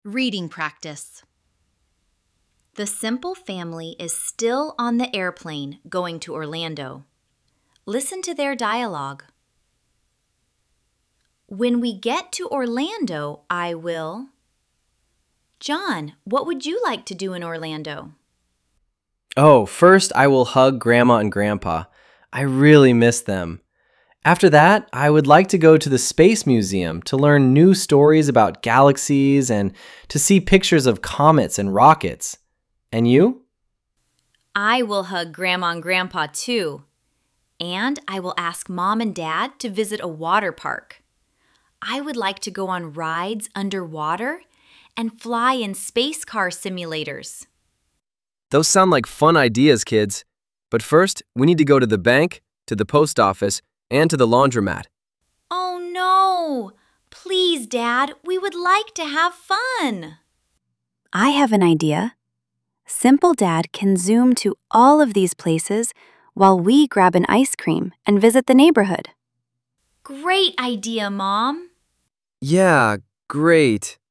Reading practice. The Simple family is still on the airplane going to Orlando. Listen to their dialogue. When we get to Orlando, I will. John, what would you like to do in Orlando? Oh, first I will hug Grandma and Grandpa. I really miss them. After that, I would like to go to the Space Museum to learn new stories about galaxies and to see pictures of comets and rockets. And you? I will hug Grandma and Grandpa too. And I will ask Mom and Dad to visit a water park. I would like to go on rides underwater and fly in space car simulators. Those sound like fun ideas, kids. But first, we need to go to the bank, to the post office, and to the laundromat. Oh no! Please, Dad, we would like to have fun. I have an idea. Simple Dad can zoom to all of these places while we grab an ice cream and visit the neighborhood. Great idea, Mom. Yeah, great.